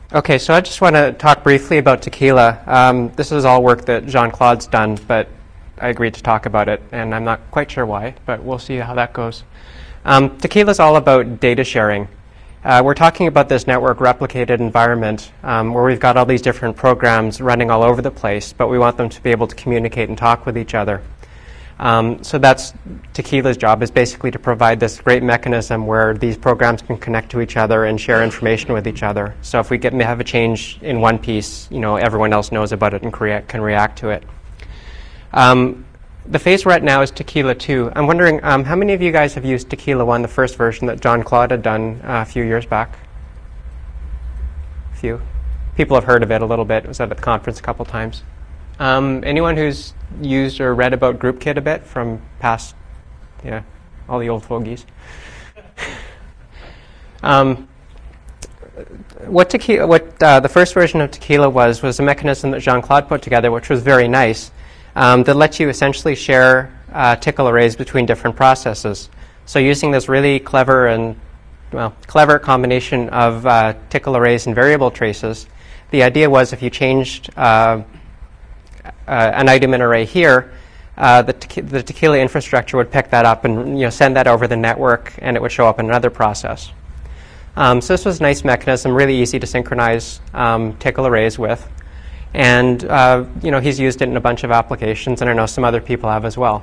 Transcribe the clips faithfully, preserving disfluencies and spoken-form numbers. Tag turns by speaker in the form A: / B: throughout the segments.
A: Okay, so I just want to talk briefly about Tequila. Um, this is all work that Jean-Claude's done, but I agreed to talk about it, and I'm not quite sure why, but we'll see how that goes. Um, Tequila is all about data sharing. Uh, we're talking about this network replicated environment um, where we've got all these different programs running all over the place, but we want them to be able to communicate and talk with each other. Um, so that's Tequila's job, is basically to provide this great mechanism where these programs can connect to each other and share information with each other. So if we get, have a change in one piece, you know, everyone else knows about it and can, can react to it. Um, the phase we're at now is Tequila two. I'm wondering, um, how many of you guys have used Tequila one, the first version that Jean-Claude had done uh, a few years back? A few. People have heard of it a little bit. It was at the conference a couple times. Um, anyone who's used or read about GroupKit a bit from past, yeah, all the old fogies? um, what tequila, what uh, the first version of Tequila was, was a mechanism that Jean-Claude put together, which was very nice, um, that lets you essentially share uh, tickle arrays between different processes. So using this really clever and, well, clever combination of uh, tickle arrays and variable traces, the idea was if you changed uh, Uh, an item in array here, uh, the, te the Tequila infrastructure would pick that up and you know send that over the network, and it would show up in another process. Um, so this was a nice mechanism, really easy to synchronize um, tickle arrays with, and uh, you know he's used it in a bunch of applications, and I know some other people have as well.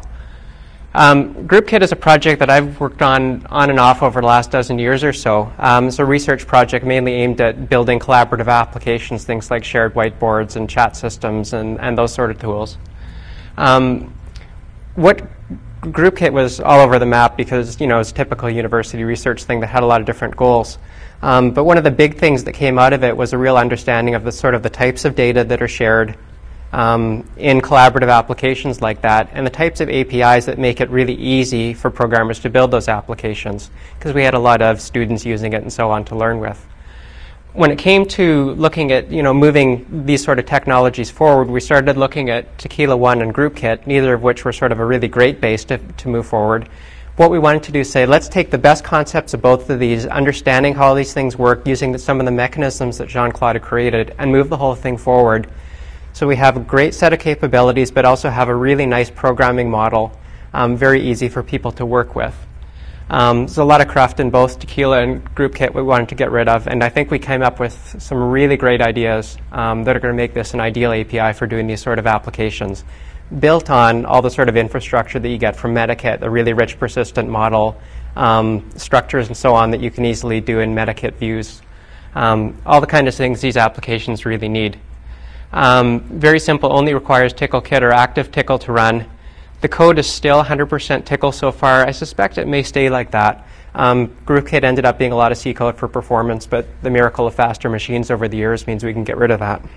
A: Um, GroupKit is a project that I've worked on on and off over the last dozen years or so. Um, it's a research project mainly aimed at building collaborative applications, things like shared whiteboards and chat systems and, and those sort of tools. Um, what GroupKit was all over the map because, you know, it's a typical university research thing that had a lot of different goals. Um, but one of the big things that came out of it was a real understanding of the sort of the types of data that are shared Um, in collaborative applications like that, and the types of A P Is that make it really easy for programmers to build those applications, because we had a lot of students using it and so on to learn with. When it came to looking at, you know, moving these sort of technologies forward, we started looking at Tequila one and GroupKit, neither of which were sort of a really great base to, to move forward. What we wanted to do is say, let's take the best concepts of both of these, understanding how all these things work, using the, some of the mechanisms that Jean-Claude had created, and move the whole thing forward. So we have a great set of capabilities, but also have a really nice programming model, um, very easy for people to work with. Um, there's a lot of cruft in both Tequila and GroupKit we wanted to get rid of, and I think we came up with some really great ideas um, that are going to make this an ideal A P I for doing these sort of applications, built on all the sort of infrastructure that you get from Metakit, the really rich persistent model, um, structures and so on that you can easily do in Metakit views. Um, all the kind of things these applications really need. Um, very simple, only requires TickleKit or active Tickle to run. The code is still one hundred percent Tickle so far. I suspect it may stay like that. Um, GroupKit ended up being a lot of C code for performance, but the miracle of faster machines over the years means we can get rid of that.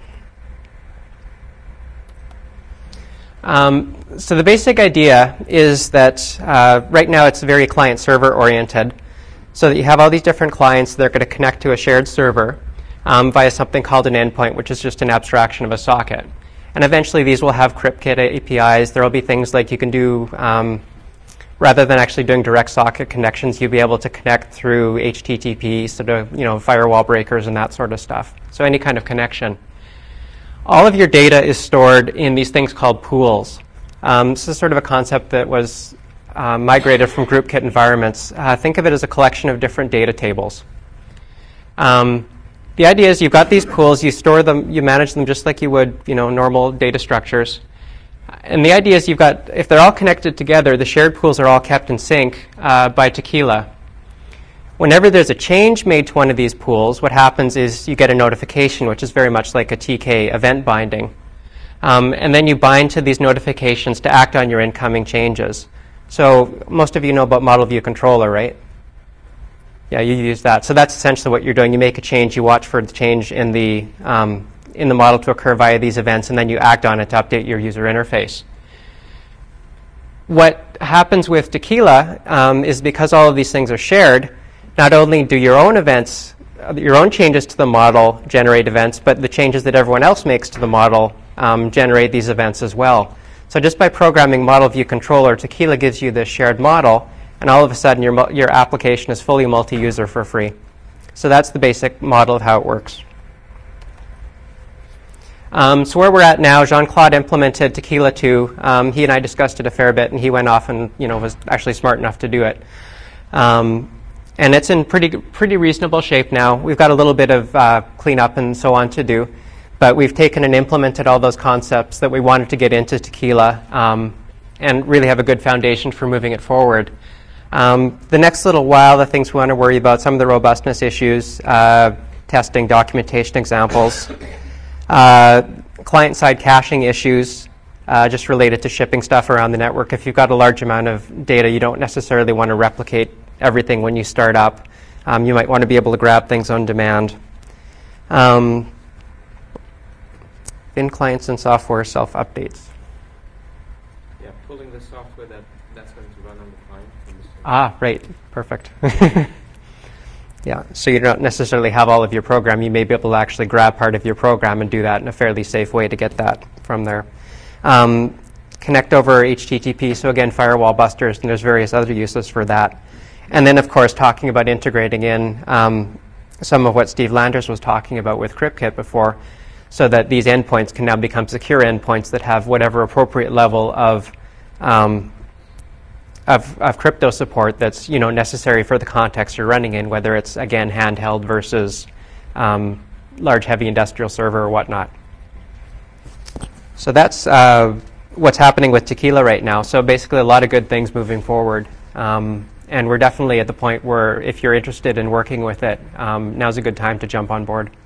A: Um, so the basic idea is that uh, right now it's very client-server oriented, so that you have all these different clients that are going to connect to a shared server Um, via something called an endpoint, which is just an abstraction of a socket. And eventually these will have CryptKit A P Is. There will be things like you can do, um, rather than actually doing direct socket connections, you'll be able to connect through H T T P, sort of, you know, firewall breakers and that sort of stuff. So any kind of connection. All of your data is stored in these things called pools. Um, this is sort of a concept that was uh, migrated from GroupKit environments. Uh, think of it as a collection of different data tables. Um, The idea is you've got these pools, you store them, you manage them just like you would, you know, normal data structures. And the idea is you've got, if they're all connected together, the shared pools are all kept in sync uh, by Tequila. Whenever there's a change made to one of these pools, what happens is you get a notification, which is very much like a T K event binding. Um, and then you bind to these notifications to act on your incoming changes. So most of you know about Model View Controller, right? Yeah, you use that. So that's essentially what you're doing. You make a change, you watch for the change in the, um, in the model to occur via these events, and then you act on it to update your user interface. What happens with Tequila um, is because all of these things are shared, not only do your own events, uh, your own changes to the model generate events, but the changes that everyone else makes to the model um, generate these events as well. So just by programming Model View Controller, Tequila gives you this shared model, and all of a sudden your, your application is fully multi-user for free. So that's the basic model of how it works. Um, so where we're at now, Jean-Claude implemented Tequila two. Um, he and I discussed it a fair bit, and he went off and you know was actually smart enough to do it. Um, and it's in pretty pretty reasonable shape now. We've got a little bit of uh, cleanup and so on to do, but we've taken and implemented all those concepts that we wanted to get into Tequila, um, and really have a good foundation for moving it forward. Um, the next little while, the things we want to worry about, some of the robustness issues, uh, testing, documentation examples. Uh, client-side caching issues, uh, just related to shipping stuff around the network. If you've got a large amount of data, you don't necessarily want to replicate everything when you start up. Um, you might want to be able to grab things on demand. Um, Thin clients and software self-updates.
B: Yeah, pulling the software that, that's going to run on the client.
A: Ah, right. Perfect. Yeah, so you don't necessarily have all of your program. You may be able to actually grab part of your program and do that in a fairly safe way to get that from there. Um, connect over H T T P, so again, firewall busters, and there's various other uses for that. And then, of course, talking about integrating in um, some of what Steve Landers was talking about with CryptKit before, so that these endpoints can now become secure endpoints that have whatever appropriate level of um, Of, of crypto support that's you know necessary for the context you're running in, whether it's again handheld versus um, large heavy industrial server or whatnot. So that's uh, what's happening with Tequila right now. So basically, a lot of good things moving forward, um, and we're definitely at the point where if you're interested in working with it, um, now's a good time to jump on board.